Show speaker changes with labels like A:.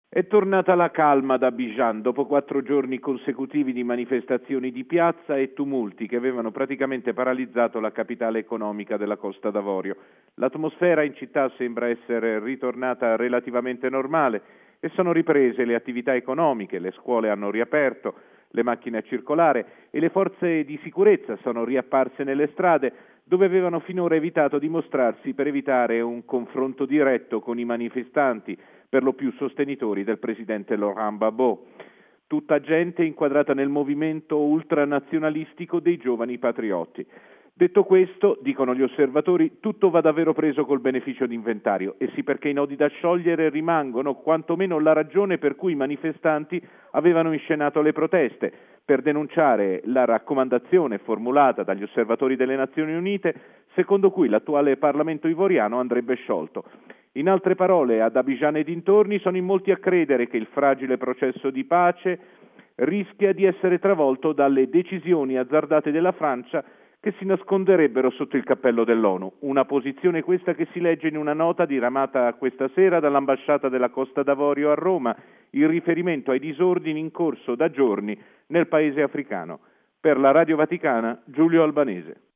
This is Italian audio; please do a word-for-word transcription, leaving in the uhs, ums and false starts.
A: È tornata la calma ad Abidjan dopo quattro giorni consecutivi di manifestazioni di piazza e tumulti che avevano praticamente paralizzato la capitale economica della Costa d'Avorio. L'atmosfera in città sembra essere ritornata relativamente normale e sono riprese le attività economiche, le scuole hanno riaperto, le macchine a circolare e le forze di sicurezza sono riapparse nelle strade dove avevano finora evitato di mostrarsi per evitare un confronto diretto con i manifestanti, per lo più sostenitori del presidente Laurent Gbagbo. Tutta gente inquadrata nel movimento ultranazionalistico dei giovani patrioti. Detto questo, dicono gli osservatori, tutto va davvero preso col beneficio d'inventario e sì perché i nodi da sciogliere rimangono quantomeno la ragione per cui i manifestanti avevano inscenato le proteste, per denunciare la raccomandazione formulata dagli osservatori delle Nazioni Unite secondo cui l'attuale Parlamento ivoriano andrebbe sciolto. In altre parole, ad Abidjan e dintorni sono in molti a credere che il fragile processo di pace rischia di essere travolto dalle decisioni azzardate della Francia che si nasconderebbero sotto il cappello dell'ONU. Una posizione questa che si legge in una nota diramata questa sera dall'ambasciata della Costa d'Avorio a Roma, in riferimento ai disordini in corso da giorni nel paese africano. Per la Radio Vaticana, Giulio Albanese.